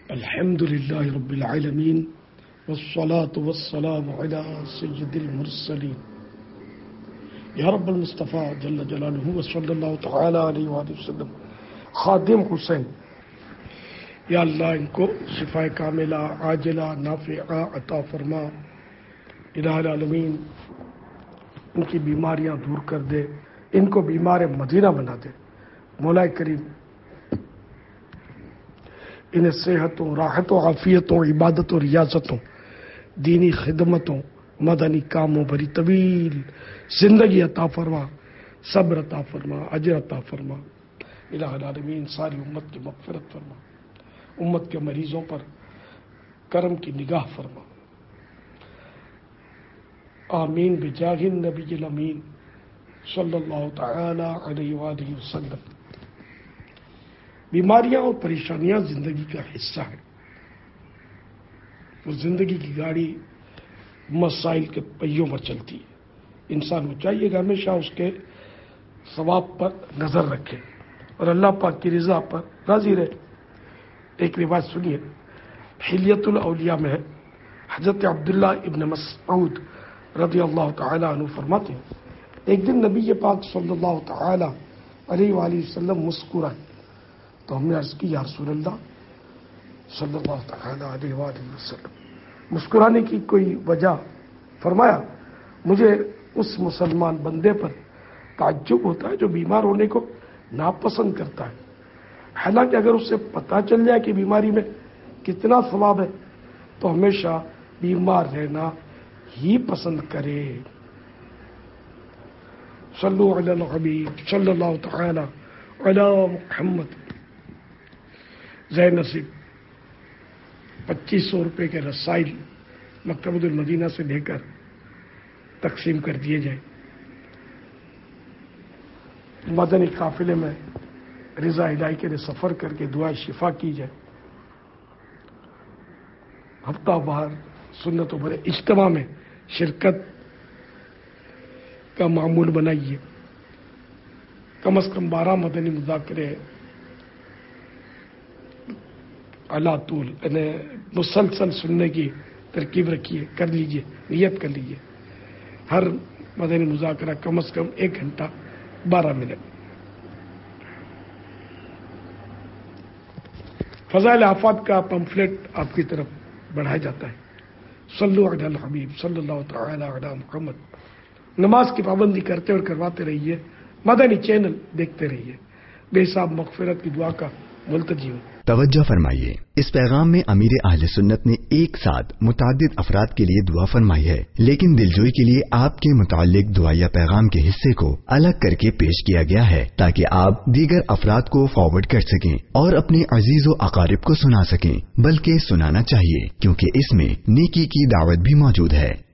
الحمد للہ رب العالمین والصلاة والسلام علی سید المرسلین یا رب المصطفیٰ جل جلالہ وصلی اللہ تعالی علیہ وآلہ وسلم. خادم حسین، یا اللہ ان کو شفاء کاملہ عاجلہ نافعہ عطا فرما. الہ العالمین ان کی بیماریاں دور کر دے، ان کو بیمار مدینہ بنا دے. مولا کریم انہیں صحتوں، راحتوں، عافیتوں، عبادتوں، ریاضتوں، دینی خدمتوں، مدنی کاموں بھری طویل زندگی عطا فرما، صبر عطا فرما، اجر عطا فرما. الہ العالمین ساری امت کی مغفرت فرما، امت کے مریضوں پر کرم کی نگاہ فرما. آمین بجاہ النبی الامین صلی اللہ تعالی علیہ وآلہ وسلم. بیماریاں اور پریشانیاں زندگی کا حصہ ہیں. وہ زندگی کی گاڑی مسائل کے پہیوں پر چلتی ہے. انسان کو چاہیے کہ ہمیشہ اس کے ثواب پر نظر رکھے اور اللہ پاک کی رضا پر راضی رہے. ایک روایت سنیے، حلیت الاولیاء میں ہے، حضرت عبداللہ ابن مسعود رضی اللہ تعالی عنہ فرماتے ہیں، ایک دن نبی پاک صلی اللہ تعالی علیہ وآلہ وسلم مسکرائے تو ہم نے عرض کی، یا رسول اللہ صلی اللہ تعالی علیہ وآلہ وسلم، مسکرانے کی کوئی وجہ؟ فرمایا، مجھے اس مسلمان بندے پر تعجب ہوتا ہے جو بیمار ہونے کو ناپسند کرتا ہے، حالانکہ اگر اسے پتہ چل جائے کہ بیماری میں کتنا ثواب ہے تو ہمیشہ بیمار رہنا ہی پسند کرے. صلو علی الحبیب صلی اللہ تعالی علی محمد. زین نصیب 2500 روپے کے رسائل مکتبۃ المدینہ سے لے کر تقسیم کر دیے جائیں. مدنی قافلے میں رضا الہی کے لیے سفر کر کے دعائے شفا کی جائے. ہفتہ بار سنتوں بھرے اجتماع میں شرکت کا معمول بنائیے. کم از کم 12 مدنی مذاکرے علا طول یعنی مسلسل سننے کی ترکیب رکھیے، کر لیجئے، نیت کر لیجئے. ہر مدنی مذاکرہ کم از کم 1 گھنٹہ 12 منٹ. فضائل آفات کا پمفلیٹ آپ کی طرف بڑھایا جاتا ہے. صلو علی الحبیب صلی اللہ تعالی علی محمد. نماز کی پابندی کرتے اور کرواتے رہیے. مدنی چینل دیکھتے رہیے. بے حساب مغفرت کی دعا کا ملتجی ہوں. توجہ فرمائیے، اس پیغام میں امیر اہل سنت نے ایک ساتھ متعدد افراد کے لیے دعا فرمائی ہے، لیکن دلجوئی کے لیے آپ کے متعلق دعا یا پیغام کے حصے کو الگ کر کے پیش کیا گیا ہے تاکہ آپ دیگر افراد کو فارورڈ کر سکیں اور اپنے عزیز و اقارب کو سنا سکیں. بلکہ سنانا چاہیے کیونکہ اس میں نیکی کی دعوت بھی موجود ہے.